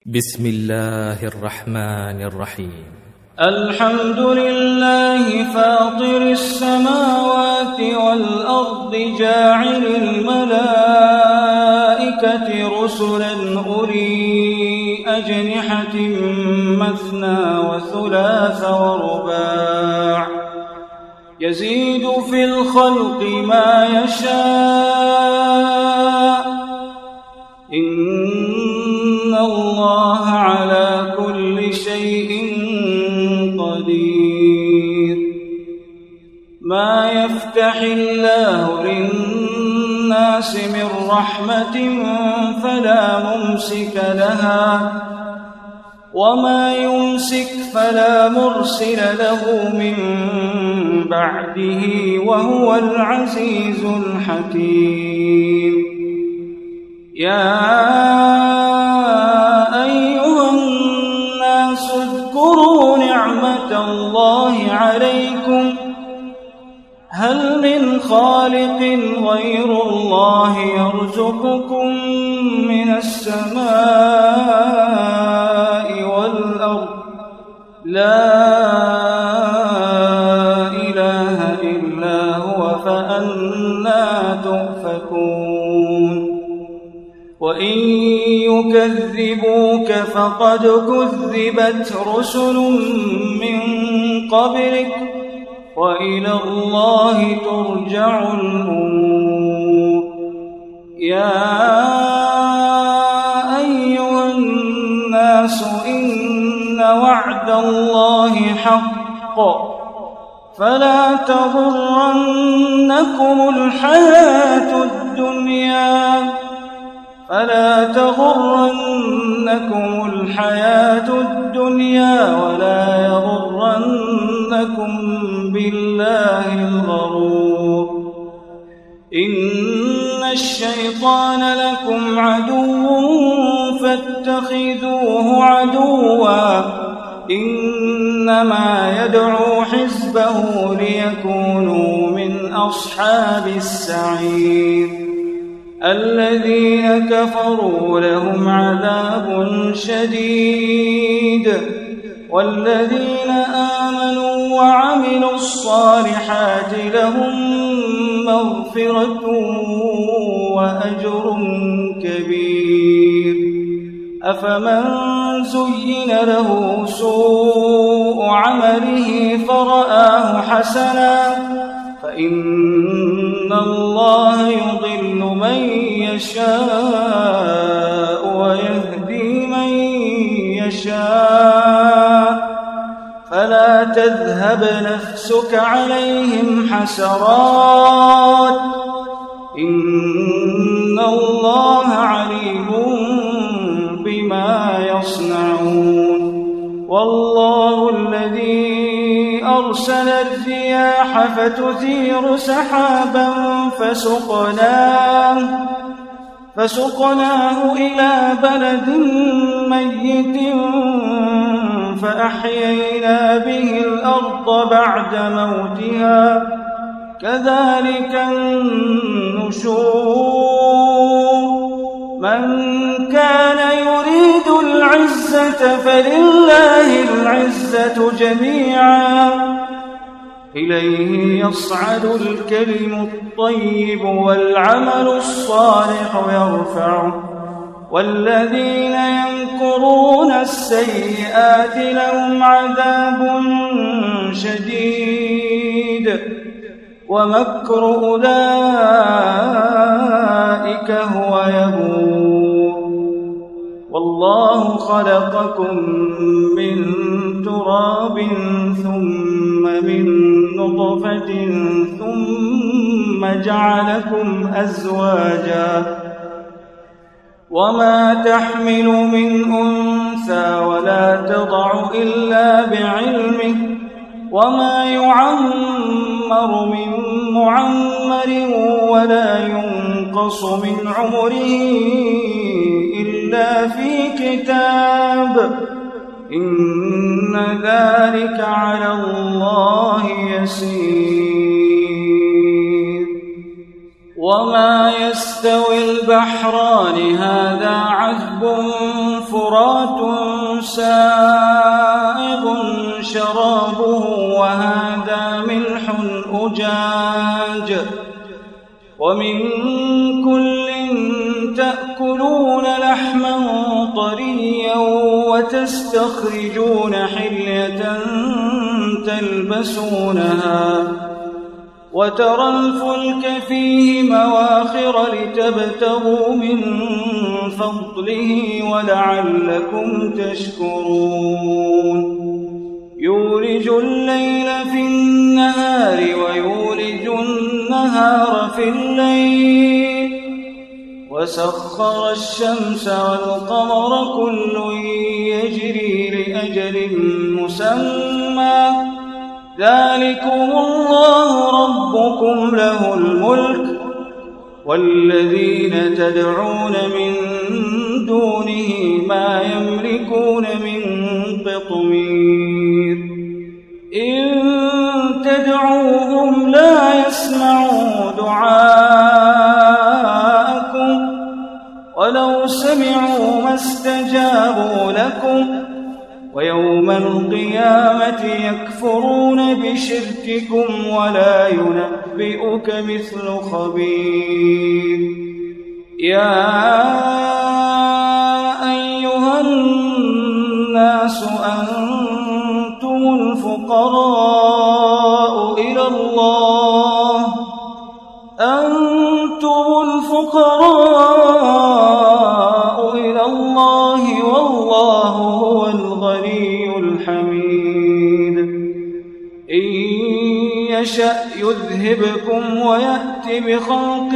بسم الله الرحمن الرحيم. الحمد لله فاطر السماوات والأرض جاعل الملائكة رسلا أولي أجنحة مثنى وثلاث ورباع يزيد في الخلق ما يشاء إن الله على كل شيء قدير. ما يفتح الله للناس من رحمة فلا ممسك لها وما يمسك فلا مرسل له من بعده وهو العزيز الحكيم. يا أيها الناس اذكروا نعمة الله عليكم هل من خالق غير الله يرزقكم من السماء والأرض لا إله إلا هو فأنى تؤفكون. وإن يكذبوك فقد كذبت رسل من قبلك وإلى الله ترجع الأمور. يا أيها الناس إن وعد الله حق فلا تغرنكم الحياة الدنيا ولا يغرنكم بالله الغرور. إن الشيطان لكم عدو فاتخذوه عدوا إنما يدعو حزبه ليكونوا من أصحاب السعير. الذين كفروا لهم عذاب شديد والذين آمنوا وعملوا الصالحات لهم مغفرة وأجر كبير. أفمن زين له سوء عمله فرآه حسنا فإن الله يضل من يشاء ويهدي من يشاء فلا تذهب نفسك عليهم حسرات إن الله عليم بما يصنعون. والله الذي أرسل الرياح فتثير سحابا فسقناه إلى بلد ميت فأحيينا به الأرض بعد موتها كذلك النشور. من كان يريد العزة فلله العزة جميعا إليه يصعد الكلم الطيب والعمل الصالح يرفعه والذين يمكرون السيئات لهم عذاب شديد ومكر أولئك هو يبور. والله خلقكم من تراب ثم من نطفة ثم جعلكم أزواجا وما تحمل من أنثى ولا تضع إلا بعلمه وما يعمر من معمر ولا ينقص من عمره إلا في كتاب إن ذلك على الله يسير. وما يستوي البحران هذا عذب فرات سائغ شرابه وهذا ملح أجاج ومن كل تأكلون لحما طريا وتستخرجون حلية تلبسونها وترى الفلك فيه مواخر لتبتغوا من فضله ولعلكم تشكرون يولج الليل في النهار ويولج النهار في الليل وسخر الشمس والقمر كل يجري لأجل مسمى ذلكم الله ربكم له الملك والذين تدعون من دونه ما يملكون من قطمير إن تدعوهم لا يسمعوا دعاءكم ولو سمعوا ما استجابوا لكم ويوم القيامة يكفرون بشرككم ولا ينبئك مثل خبير يا أيها الناس أنتم الفقراء إلى الله والله هو الغني الحميد إن يشأ يذهبكم ويأت بخلق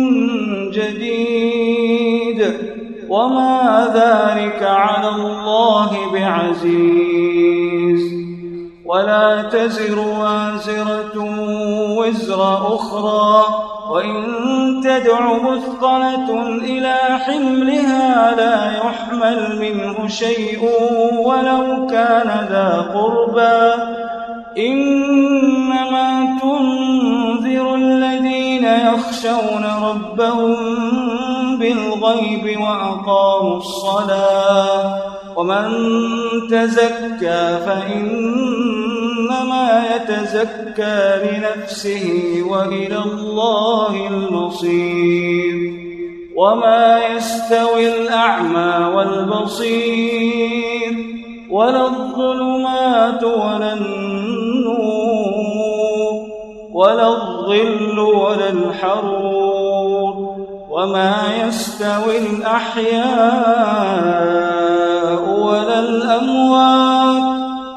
جديد وما ذلك على الله بعزيز ولا تزر وازرة وزر أخرى وإن تدع مثقلة إلى حملها لا يحمل منه شيء ولو كان ذا قربى إنما تنذر الذين يخشون ربهم بالغيب وأقاموا الصلاة ومن تزكى فإنما يتزكى لنفسه وإلى الله المصير وما يستوي الأعمى والبصير ولا الظلمات ولا النور ولا الظل ولا الحرور وما يستوي الأحياء ولا الأموات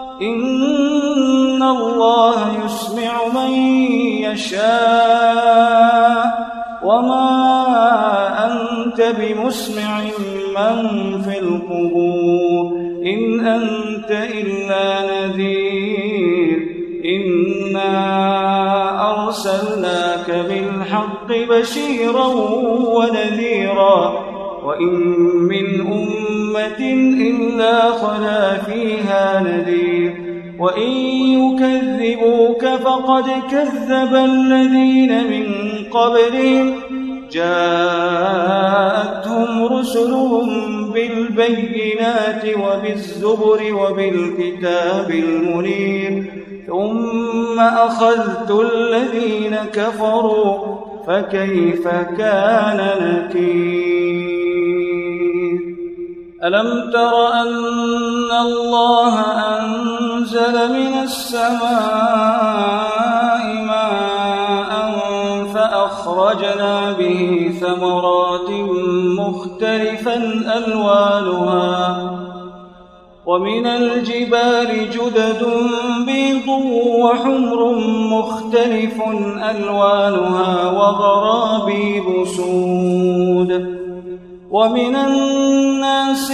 إن الله يسمع من يشاء وما أنت بمسمع من في القبور إن أنت إلا نذير إنا أرسلناك بالحق بشيرا ونذيرا وإن من أمة إلا خلا فيها نذير وإن يكذبوك فقد كذب الذين من قبلهم جاءتهم رسلهم بالبينات وبالزبر وبالكتاب المنير ثم أخذت الذين كفروا فكيف كان نكير ألم تر أن الله أنزل من السماء ماء فأخرجنا به ثمرات مختلفا ألوانها ومن الجبال جدد بيض وحمر مختلف ألوانها وغرابيب سود ومن الناس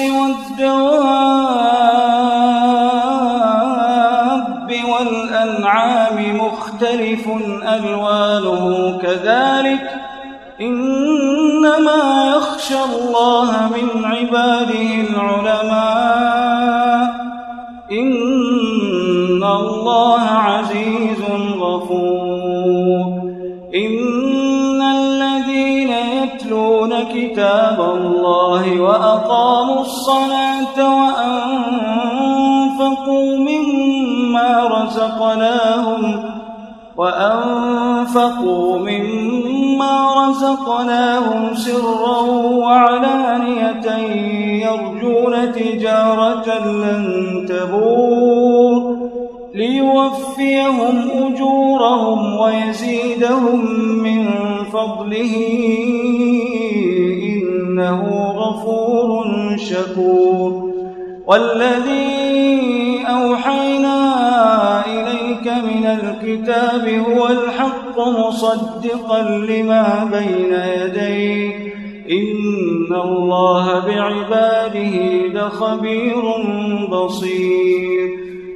والدواب والأنعام مختلف ألوانه كذلك إنما يخشى الله من عباده العلماء إن الله عزيز غفور إن الذين يتلون كتاب الله وأقاموا الصلاة وأنفقوا مما رزقناهم سرا وعلانية يرجون تجارة لن تبور ليوفيهم أجورهم ويزيدهم من فضله إنه غفور شكور. والذي أوحينا إليك من الكتاب هو الحق مصدقا لما بين يديه إن الله بعباده لخبير بصير.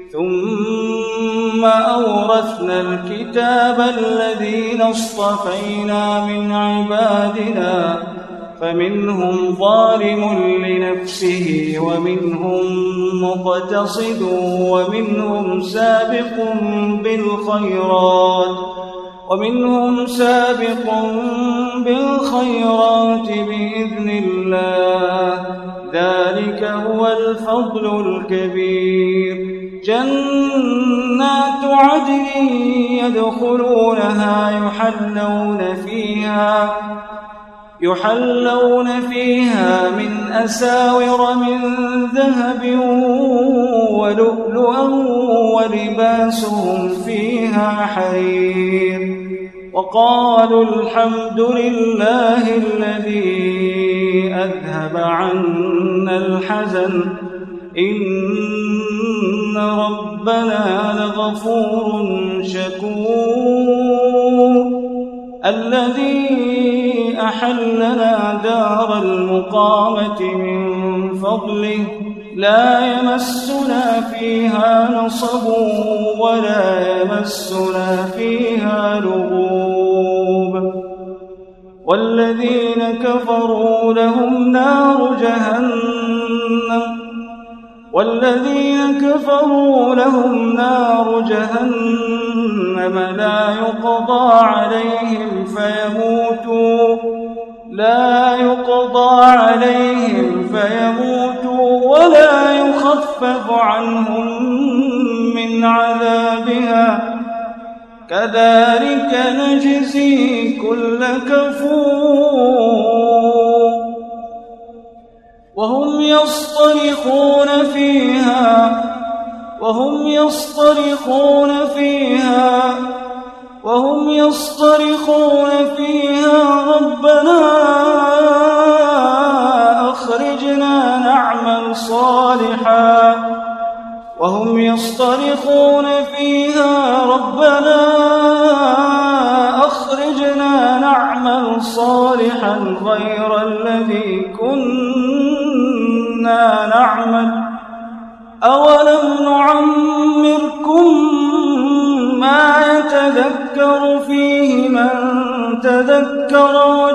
ثم أورثنا الكتاب الذين اصطفينا من عبادنا فمنهم ظالم لنفسه مقتصد ومنهم سابق بالخيرات بإذن الله ذلك هو الفضل الكبير. جنات عدن يدخلونها يحلون فيها من أساور من ذهب ولؤلؤا ولباسهم فيها حرير. وقالوا الحمد لله الذي أذهب عنا الحزن إن ربنا لغفور شكور. الذي أحلنا دار المقامة من فضله لا يمسنا فيها نصب ولا يمسنا فيها لغوب. والذين كفروا لهم نار جهنم لا يقضى عليهم فيموتوا ولا يخفف عنهم من عذابها كذلك نجزي كل كفور. وهم يصطرخون فيها ربنا أخرجنا نعمل صالحا غير الذي كنا نعمل أولم نعمركم ما يتذكر فيه من تذكر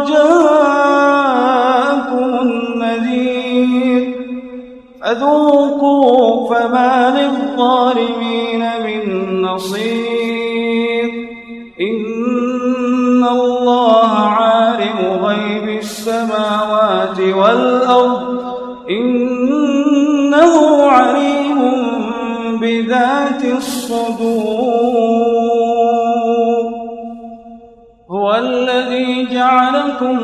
وجاءكم النذير فذوقوا فما للظالمين من نصير. إن الله عالم غيب السماوات والأرض إنه عليم بذات الصدور. هو الذي جعلكم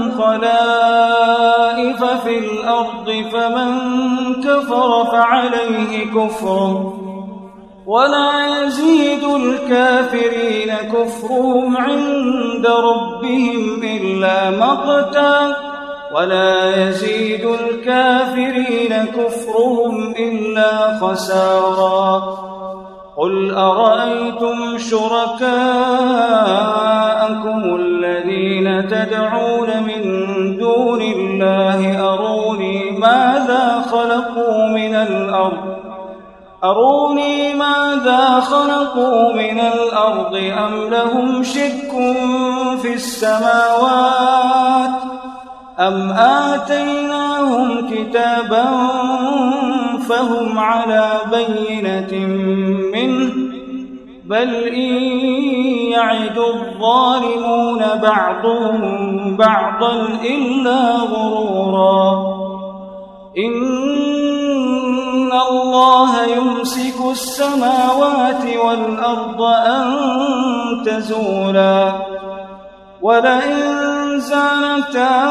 خلائف في الأرض فمن كفر فعليه كفره ولا يزيد الكافرين كفرهم عند ربهم إلا مقتا ولا يزيد الكافرين كفرهم إلا خسارا. قل أرأيتم شركاءكم الذين تدعون من دون الله أروني ماذا خلقوا من الأرض أم لهم شرك في السماوات أم آتيناهم كتابا فهم على بينة منه بل إن يعد الظالمون بعضهم بعضا إلا غرورا. إن الله يمسك السماوات والأرض أن تزولا ولئن زالتا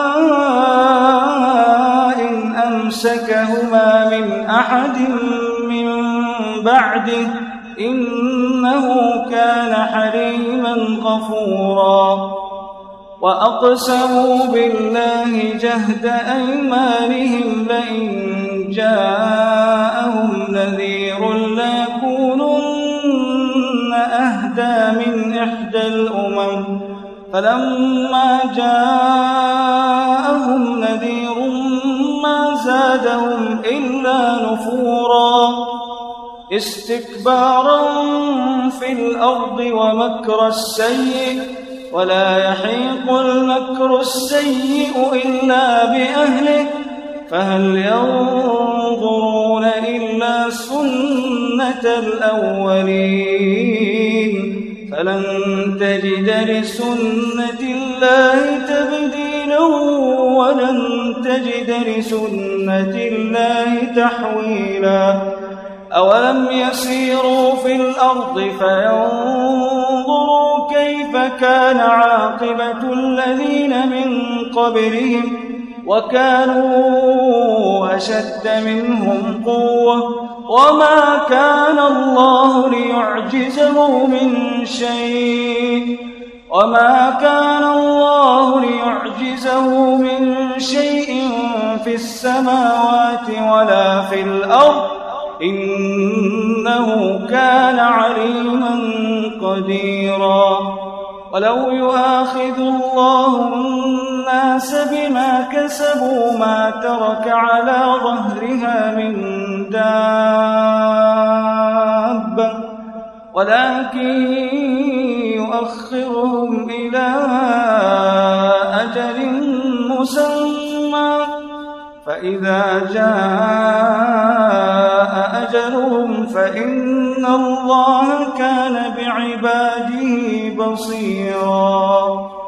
إن أمسكهما من أحد من بعده إنه كان حليما غفورا وأقسموا بالله جهد أيمانهم لئن جاءهم نذير ليكونن أهدى من إحدى الأمم فلما جاءهم نذير ما زادهم إلا نفورا استكبارا في الأرض ومكر السيء ولا يحيق المكر السيء إلا بأهله فهل ينظرون إلا سنة الأولين فلن تجد لسنة الله تبديلا ولن تجد لسنة الله تحويلا أولم يسيروا في الأرض فينظروا كيف كان عاقبة الذين من قبلهم وكانوا أشد منهم قوة وما كان الله ليعجزه من شيء في السماوات ولا في الأرض إنه كان عليما قديرا ولو يؤاخذ الله الناس بما كسبوا ما ترك على ظهرها من دابة ولكن يؤخرهم إلى أجل مسمى فإذا جاء أجلهم فإن الله كان بعباده بصيرا